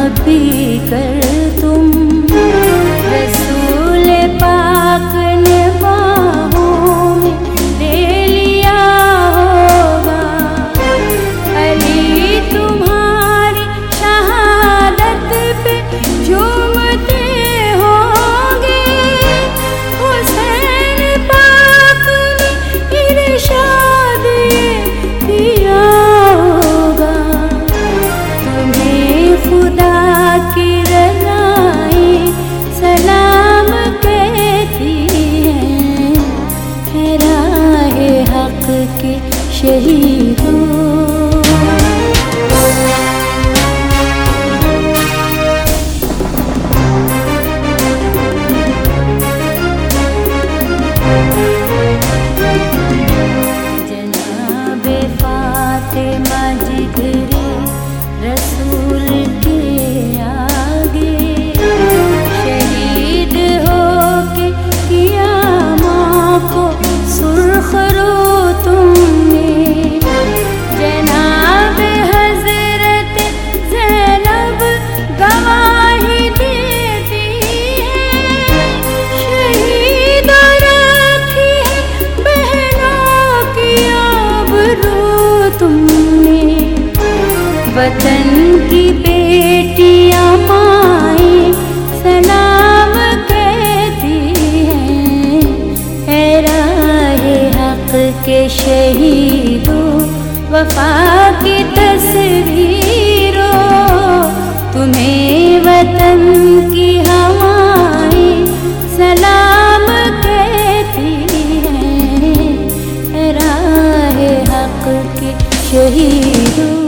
پی کر تم رسول پاک نے باہوں میں لے لیا ہوگا، علی تمہاری شہادت پہ جھومتے ہوں گے، حسین پاک نے ارشاد کیا ہوگا، تمہیں خدا کی رضائیں سلام کہتی ہیں، ہے راہ حق کے شہیدوں۔ جناب فاطمہ جگر رسول کے آگے شہید ہو کے کیا ماں کو سرخ رو تم نے، جناب حضرت زینب گواہی دیتی ہے، شہید رکھی بہنوں کی آبرو تم نے، وطن کی بیٹیاں مائیں سلام کہتی ہیں، اے راہ حق کے شہیدوں وفا کی تصویروں، تمہیں وطن کی ہوائیں سلام کہتی ہیں، اے راہ حق کے شہیدوں۔